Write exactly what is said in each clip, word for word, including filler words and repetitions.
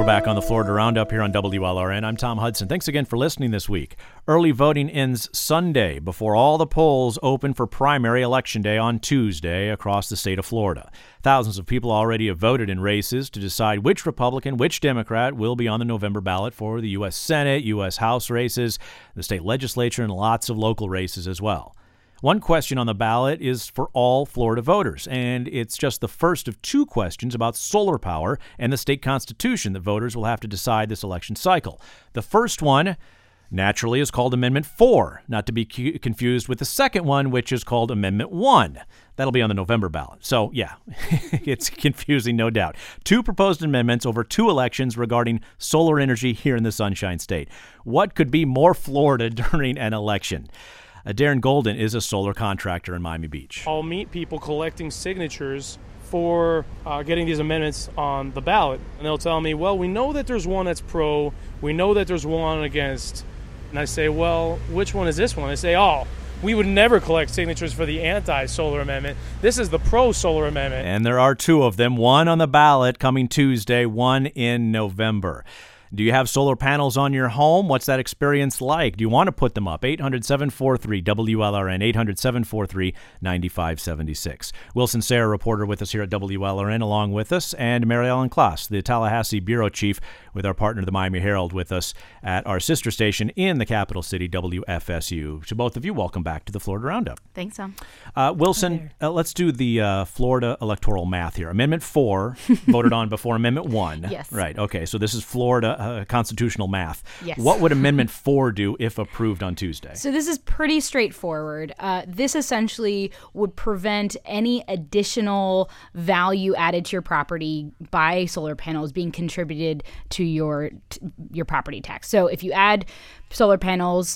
We're back on the Florida Roundup here on W L R N. I'm Tom Hudson. Thanks again for listening this week. Early voting ends Sunday before all the polls open for primary election day on Tuesday across the state of Florida. Thousands of people already have voted in races to decide which Republican, which Democrat will be on the November ballot for the U S Senate, U S House races, the state legislature, and lots of local races as well. One question on the ballot is for all Florida voters, and it's just the first of two questions about solar power and the state constitution that voters will have to decide this election cycle. The first one, naturally, is called Amendment four, not to be cu- confused with the second one, which is called Amendment one. That'll be on the November ballot. So, yeah, it's confusing, no doubt. Two proposed amendments over two elections regarding solar energy here in the Sunshine State. What could be more Florida during an election? Uh, Darren Golden is a solar contractor in Miami Beach. I'll meet people collecting signatures for uh, getting these amendments on the ballot. And they'll tell me, well, we know that there's one that's pro. We know that there's one against. And I say, well, which one is this one? They say, oh, we would never collect signatures for the anti-solar amendment. This is the pro-solar amendment. And there are two of them, one on the ballot coming Tuesday, one in November. Do you have solar panels on your home? What's that experience like? Do you want to put them up? eight hundred, seven four three, W L R N, eight hundred, seven four three, nine five seven six. Wilson Sayre, reporter with us here at W L R N, along with us, and Mary Ellen Klaas, the Tallahassee bureau chief, with our partner, the Miami Herald, with us at our sister station in the capital city, W F S U. To both of you, welcome back to the Florida Roundup. Thanks, Tom. Uh, Wilson, uh, let's do the uh, Florida electoral math here. Amendment four, voted on before Amendment one. Yes. Right, okay, so this is Florida uh, constitutional math. Yes. What would Amendment four do if approved on Tuesday? So this is pretty straightforward. Uh, this essentially would prevent any additional value added to your property by solar panels being contributed to your t- your property tax. So if you add solar panels,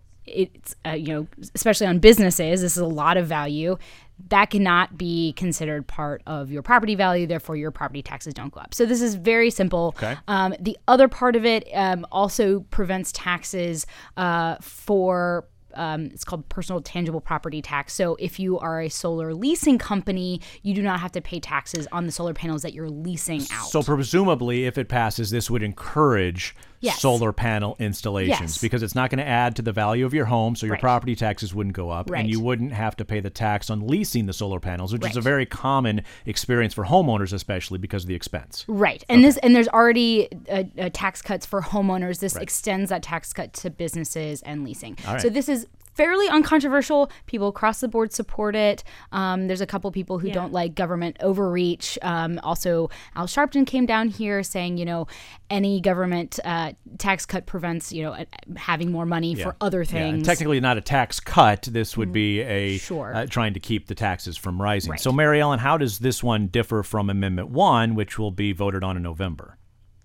it's uh, you know, especially on businesses, this is a lot of value. That cannot be considered part of your property value. Therefore, your property taxes don't go up. So this is very simple. Okay. Um, the other part of it um, also prevents taxes uh, for Um, it's called personal tangible property tax. So if you are a solar leasing company, you do not have to pay taxes on the solar panels that you're leasing out. So presumably, if it passes, this would encourage Yes. solar panel installations Yes. because it's not going to add to the value of your home, so your Right. property taxes wouldn't go up, Right. and you wouldn't have to pay the tax on leasing the solar panels, which is a Right. very common experience for homeowners, especially because of the expense. Right. And Okay. this and there's already a, a tax cuts for homeowners. This Right. extends that tax cut to businesses and leasing. All right. So this is fairly uncontroversial. People across the board support it. Um, there's a couple people who Yeah. don't like government overreach. Um, also, Al Sharpton came down here saying, you know, any government uh, tax cut prevents, you know, uh, having more money Yeah. for other Yeah, and things. technically not a tax cut. This would be a Sure. uh, trying to keep the taxes from rising. Right. So, Mary Ellen, how does this one differ from Amendment one, which will be voted on in November?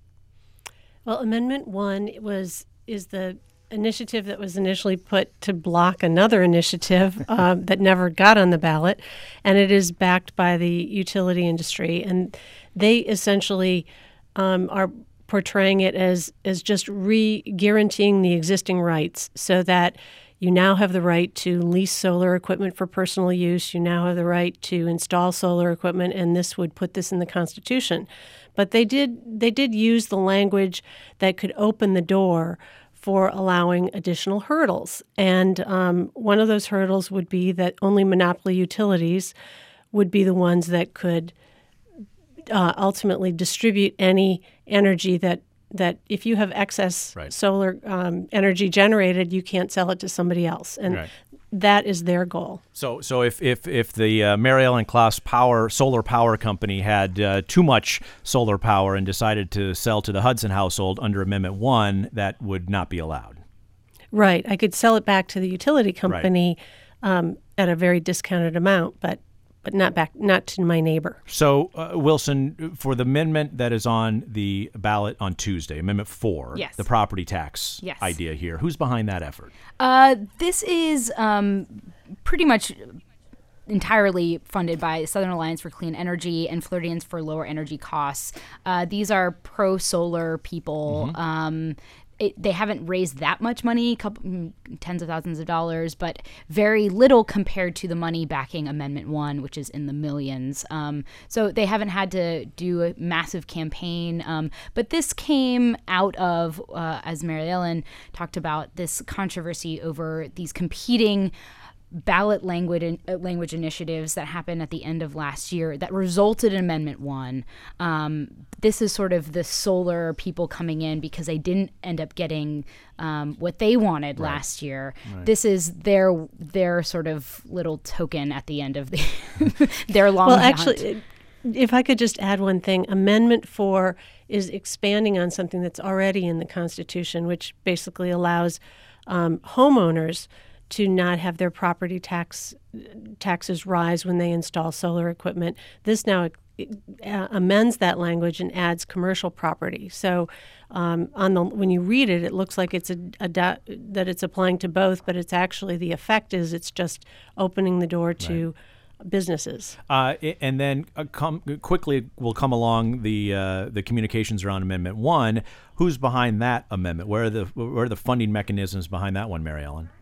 Well, Amendment one was is the initiative that was initially put to block another initiative um, that never got on the ballot, and it is backed by the utility industry, and they essentially um, are portraying it as as just re-guaranteeing the existing rights, so that you now have the right to lease solar equipment for personal use. You now have the right to install solar equipment, and this would put this in the Constitution. But they did they did use the language that could open the door for allowing additional hurdles. And um, one of those hurdles would be that only monopoly utilities would be the ones that could uh, ultimately distribute any energy that that if you have excess Right. solar um, energy generated, you can't sell it to somebody else. And Right. that is their goal. So, so if if if the uh, Mary Ellen Klaas Power Solar Power Company had uh, too much solar power and decided to sell to the Hudson household under Amendment One, that would not be allowed. Right. I could sell it back to the utility company um, at a very discounted amount, but but not back not to my neighbor. So, uh, Wilson, for the amendment that is on the ballot on Tuesday, Amendment Four, Yes. the property tax Yes. idea here, who's behind that effort? Uh, this is um, pretty much entirely funded by Southern Alliance for Clean Energy and Floridians for Lower Energy Costs. Uh, these are pro-solar people. Um, it, they haven't raised that much money, couple, tens of thousands of dollars, but very little compared to the money backing Amendment one, which is in the millions. Um, so they haven't had to do a massive campaign. Um, but this came out of, uh, as Mary Ellen talked about, this controversy over these competing ballot language uh, language initiatives that happened at the end of last year that resulted in Amendment one. Um, this is sort of the solar people coming in because they didn't end up getting um, what they wanted right. last year. Right. This is their their sort of little token at the end of the their long Well, hunt. actually, if I could just add one thing, Amendment four is expanding on something that's already in the Constitution, which basically allows um, homeowners to not have their property tax taxes rise when they install solar equipment. This now uh, amends that language and adds commercial property. So, um, on the when you read it, it looks like it's a, a da- that it's applying to both, but it's actually the effect is it's just opening the door to right. businesses. Uh, and then uh, come, quickly will come along the uh, the communications around Amendment one. Who's behind that amendment? Where are the where are the funding mechanisms behind that one, Mary Ellen?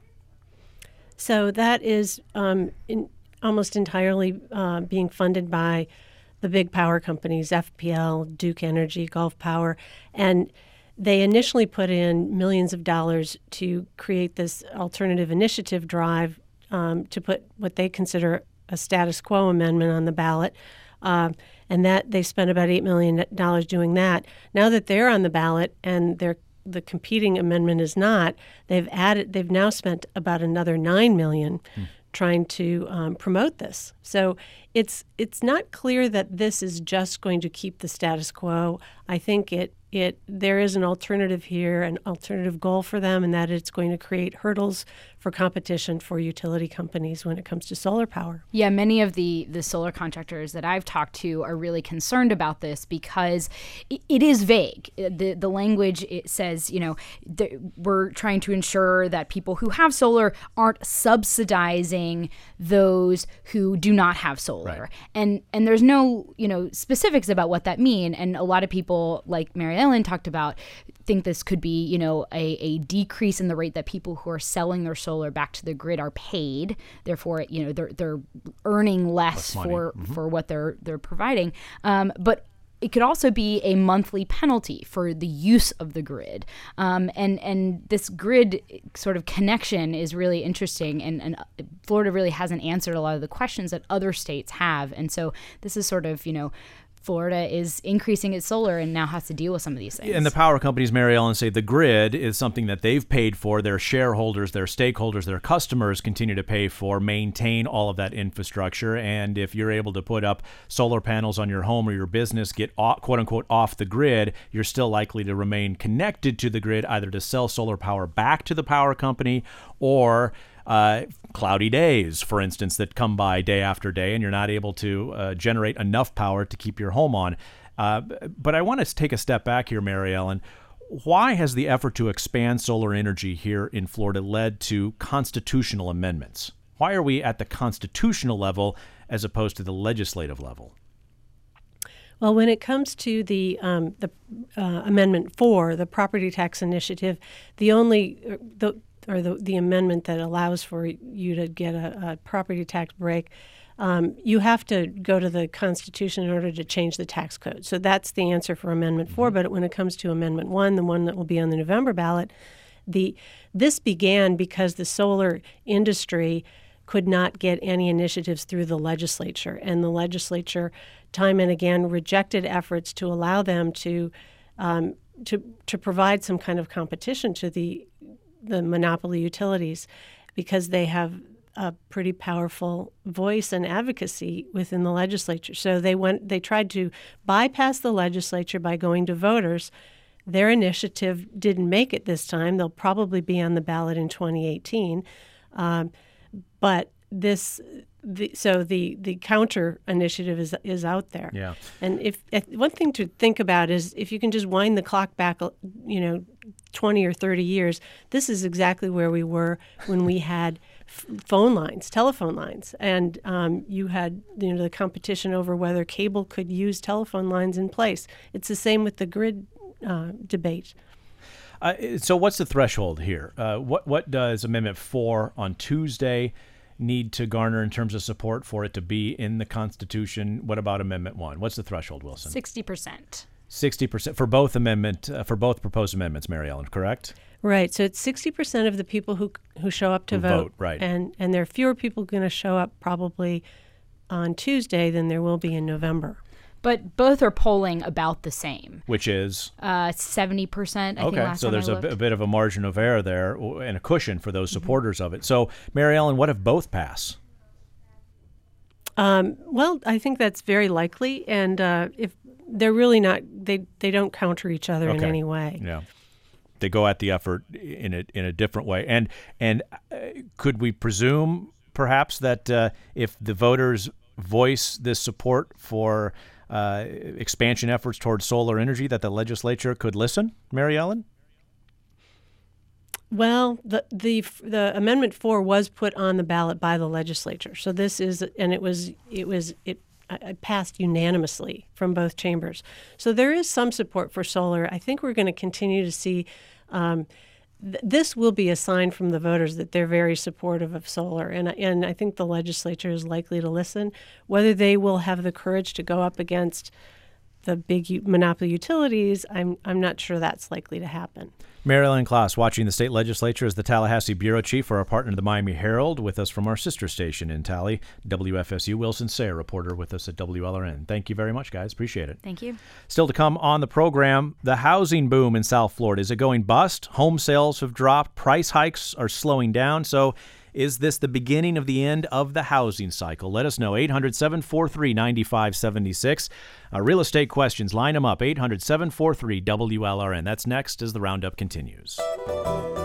So that is um, in, almost entirely uh, being funded by the big power companies, F P L, Duke Energy, Gulf Power, and they initially put in millions of dollars to create this alternative initiative drive um, to put what they consider a status quo amendment on the ballot. Uh, and that they spent about eight million dollars doing that. Now that they're on the ballot and they're the competing amendment is not, they've added, they've now spent about another nine million dollars hmm. trying to um, promote this. So it's it's not clear that this is just going to keep the status quo. I think it it there is an alternative here, an alternative goal for them, and that it's going to create hurdles for competition for utility companies when it comes to solar power. Yeah, many of the, the solar contractors that I've talked to are really concerned about this because it, it is vague. The the language, it says, you know, th- we're trying to ensure that people who have solar aren't subsidizing those who do not have solar. Right. And and there's no, you know, specifics about what that mean. And a lot of people, like Mary Ellen talked about, think this could be, you know, a, a decrease in the rate that people who are selling their solar back to the grid are paid. Therefore, you know, they're they're earning less, less for mm-hmm. for what they're they're providing. Um, but it could also be a monthly penalty for the use of the grid. Um, and, and this grid sort of connection is really interesting. And, and Florida really hasn't answered a lot of the questions that other states have. And so this is sort of, you know, Florida is increasing its solar and now has to deal with some of these things. And the power companies, Mary Ellen, say the grid is something that they've paid for. Their shareholders, their stakeholders, their customers continue to pay for, maintain all of that infrastructure. And if you're able to put up solar panels on your home or your business, get off, quote unquote off the grid, you're still likely to remain connected to the grid, either to sell solar power back to the power company or Uh, cloudy days, for instance, that come by day after day, and you're not able to uh, generate enough power to keep your home on. Uh, but I want to take a step back here, Mary Ellen. Why has the effort to expand solar energy here in Florida led to constitutional amendments? Why are we at the constitutional level as opposed to the legislative level? Well, when it comes to the um, the uh, Amendment four, the property tax initiative, the only the or the, the amendment that allows for you to get a, a property tax break, um, you have to go to the Constitution in order to change the tax code. So that's the answer for Amendment four. But when it comes to Amendment one, the one that will be on the November ballot, the this began because the solar industry could not get any initiatives through the legislature. And the legislature, time and again, rejected efforts to allow them to um, to to provide some kind of competition to the the monopoly utilities, because they have a pretty powerful voice and advocacy within the legislature. So they went, they tried to bypass the legislature by going to voters. Their initiative didn't make it this time. They'll probably be on the ballot in twenty eighteen. Um, but this, the, so the, the counter initiative is is out there. Yeah. And if, if one thing to think about is if you can just wind the clock back, you know, twenty or thirty years, this is exactly where we were when we had f- phone lines, telephone lines, and um, you had, you know, the competition over whether cable could use telephone lines in place. It's the same with the grid uh, debate. Uh, so what's the threshold here? Uh, what what does Amendment four on Tuesday need to garner in terms of support for it to be in the Constitution? What about Amendment one? What's the threshold, Wilson? sixty percent. sixty percent for both amendment uh, for both proposed amendments, Mary Ellen, correct? Right. So it's sixty percent of the people who who show up to Who vote. vote, right. And and there are fewer people going to show up probably on Tuesday than there will be in November. But both are polling about the same. Which is? Uh, seventy percent, I think, Okay, last so time there's I a, looked. b- a bit of a margin of error there and a cushion for those supporters of it. So, Mary Ellen, what if both pass? Um, well, I think that's very likely. And uh, if they're really not, they, they don't counter each other in Okay. any way. Yeah. They go at the effort in a, in a different way. And, and uh, could we presume, perhaps, that uh, if the voters voice this support for uh, expansion efforts towards solar energy, that the legislature could listen, Mary Ellen? Well, the the the Amendment Four was put on the ballot by the legislature. So this is, and it was it was it uh, passed unanimously from both chambers. So there is some support for solar. I think we're going to continue to see. Um, th- this will be a sign from the voters that they're very supportive of solar, and and I think the legislature is likely to listen. Whether they will have the courage to go up against the big u- monopoly utilities, I'm I'm not sure that's likely to happen. Mary Ellen Klaus, watching the state legislature as the Tallahassee bureau chief for our partner, the Miami Herald, with us from our sister station in Tally, W F S U. Wilson Sayre, reporter with us at W L R N. Thank you very much, guys. Appreciate it. Thank you. Still to come on the program, the housing boom in South Florida. Is it going bust? Home sales have dropped. Price hikes are slowing down. So is this the beginning of the end of the housing cycle? Let us know. eight hundred, seven four three, nine five seven six. Uh, real estate questions, line them up. eight hundred, seven four three, W L R N. That's next as the roundup continues.